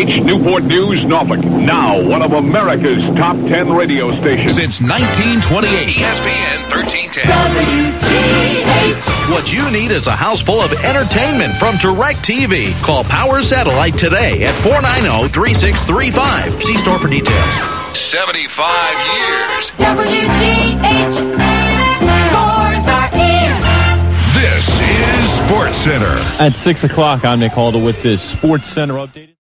WGTH, Newport News, Norfolk. Now one of America's top 10 radio stations. Since 1928. ESPN 1310. WGTH. What you need is a house full of entertainment from DirecTV. Call Power Satellite today at 490-3635. See store for details. 75 years. WGTH. Scores are in. This is SportsCenter. At 6 o'clock, I'm Nick Halder with this SportsCenter update.